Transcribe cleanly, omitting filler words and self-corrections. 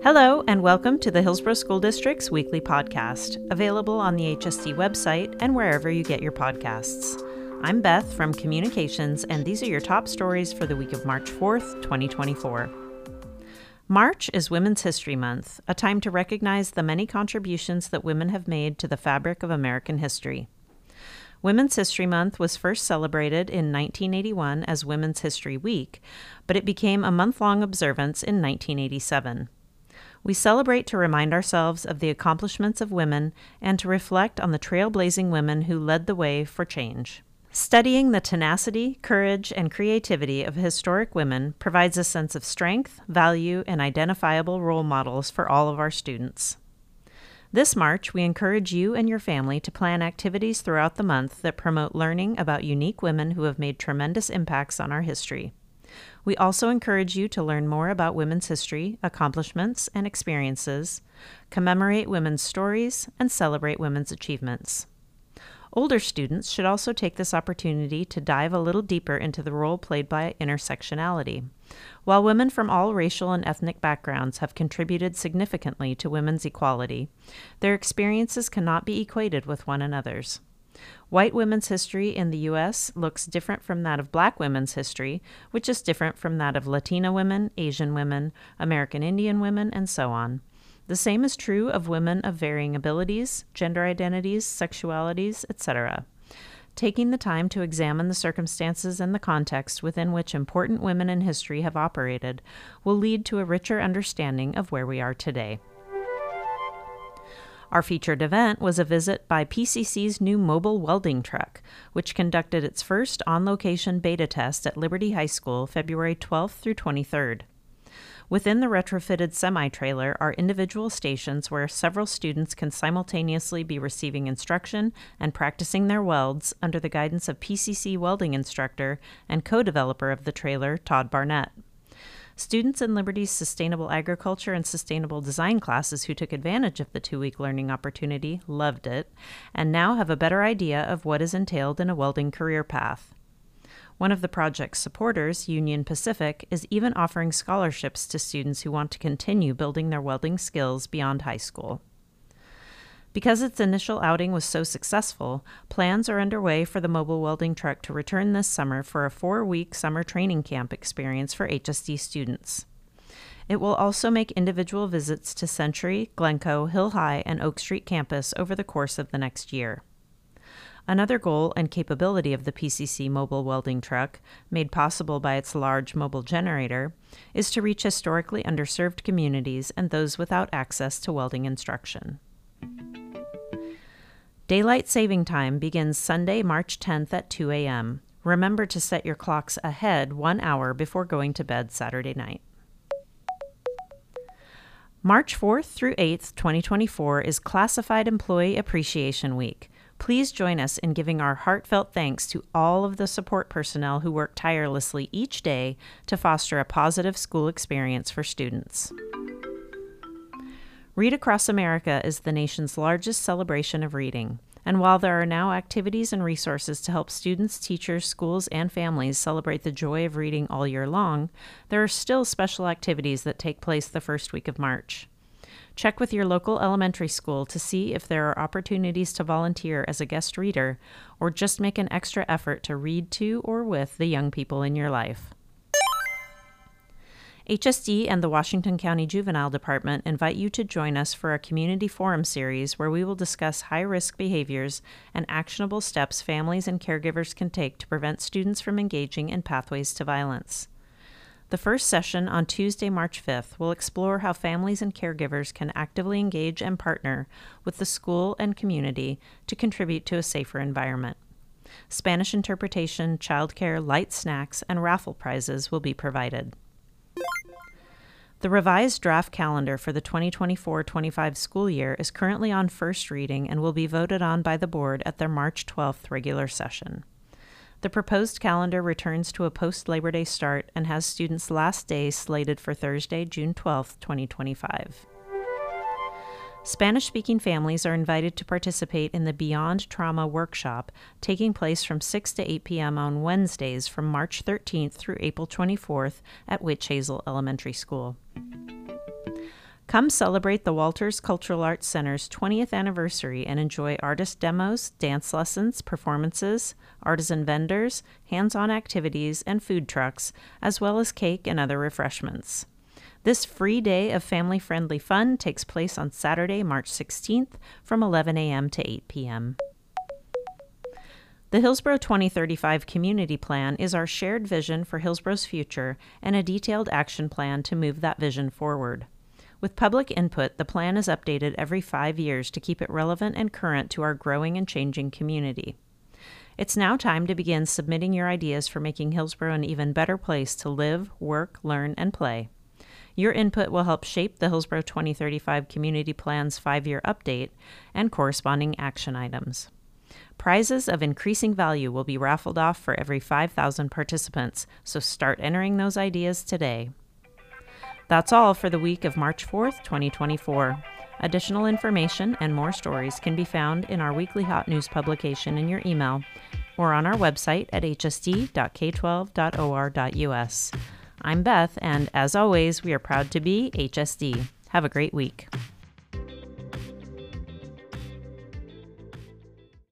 Hello, and welcome to the Hillsborough School District's weekly podcast, available on the HSD website and wherever you get your podcasts. I'm Beth from Communications, and these are your top stories for the week of March 4th, 2024. March is Women's History Month, a time to recognize the many contributions that women have made to the fabric of American history. Women's History Month was first celebrated in 1981 as Women's History Week, but it became a month-long observance in 1987. We celebrate to remind ourselves of the accomplishments of women and to reflect on the trailblazing women who led the way for change. Studying the tenacity, courage, and creativity of historic women provides a sense of strength, value, and identifiable role models for all of our students. This March, we encourage you and your family to plan activities throughout the month that promote learning about unique women who have made tremendous impacts on our history. We also encourage you to learn more about women's history, accomplishments, and experiences, commemorate women's stories, and celebrate women's achievements. Older students should also take this opportunity to dive a little deeper into the role played by intersectionality. While women from all racial and ethnic backgrounds have contributed significantly to women's equality, their experiences cannot be equated with one another's. White women's history in the U.S. looks different from that of Black women's history, which is different from that of Latina women, Asian women, American Indian women, and so on. The same is true of women of varying abilities, gender identities, sexualities, etc. Taking the time to examine the circumstances and the context within which important women in history have operated will lead to a richer understanding of where we are today. Our featured event was a visit by PCC's new mobile welding truck, which conducted its first on-location beta test at Liberty High School February 12th through 23rd. Within the retrofitted semi-trailer are individual stations where several students can simultaneously be receiving instruction and practicing their welds under the guidance of PCC welding instructor and co-developer of the trailer, Todd Barnett. Students in Liberty's Sustainable Agriculture and Sustainable Design classes who took advantage of the 2-week learning opportunity loved it, and now have a better idea of what is entailed in a welding career path. One of the project's supporters, Union Pacific, is even offering scholarships to students who want to continue building their welding skills beyond high school. Because its initial outing was so successful, plans are underway for the mobile welding truck to return this summer for a 4-week summer training camp experience for HSD students. It will also make individual visits to Century, Glencoe, Hill High, and Oak Street campus over the course of the next year. Another goal and capability of the PCC mobile welding truck, made possible by its large mobile generator, is to reach historically underserved communities and those without access to welding instruction. Daylight saving time begins Sunday, March 10th at 2 a.m. Remember to set your clocks ahead 1 hour before going to bed Saturday night. March 4th through 8th, 2024 is Classified Employee Appreciation Week. Please join us in giving our heartfelt thanks to all of the support personnel who work tirelessly each day to foster a positive school experience for students. Read Across America is the nation's largest celebration of reading, and while there are now activities and resources to help students, teachers, schools, and families celebrate the joy of reading all year long, there are still special activities that take place the first week of March. Check with your local elementary school to see if there are opportunities to volunteer as a guest reader or just make an extra effort to read to or with the young people in your life. HSD and the Washington County Juvenile Department invite you to join us for a community forum series where we will discuss high-risk behaviors and actionable steps families and caregivers can take to prevent students from engaging in pathways to violence. The first session on Tuesday, March 5th, will explore how families and caregivers can actively engage and partner with the school and community to contribute to a safer environment. Spanish interpretation, childcare, light snacks, and raffle prizes will be provided. The revised draft calendar for the 2024-25 school year is currently on first reading and will be voted on by the board at their March 12th regular session. The proposed calendar returns to a post-Labor Day start and has students' last day slated for Thursday, June 12, 2025. Spanish-speaking families are invited to participate in the Beyond Trauma workshop taking place from 6 to 8 p.m. on Wednesdays from March 13th through April 24th at Witch Hazel Elementary School. Come celebrate the Walters Cultural Arts Center's 20th anniversary and enjoy artist demos, dance lessons, performances, artisan vendors, hands-on activities, and food trucks, as well as cake and other refreshments. This free day of family-friendly fun takes place on Saturday, March 16th from 11 a.m. to 8 p.m. The Hillsborough 2035 Community Plan is our shared vision for Hillsborough's future and a detailed action plan to move that vision forward. With public input, the plan is updated every 5 years to keep it relevant and current to our growing and changing community. It's now time to begin submitting your ideas for making Hillsborough an even better place to live, work, learn, and play. Your input will help shape the Hillsborough 2035 Community Plan's 5-year update and corresponding action items. Prizes of increasing value will be raffled off for every 5,000 participants, so start entering those ideas today. That's all for the week of March 4th, 2024. Additional information and more stories can be found in our weekly hot news publication in your email or on our website at hsd.k12.or.us. I'm Beth, and as always, we are proud to be HSD. Have a great week.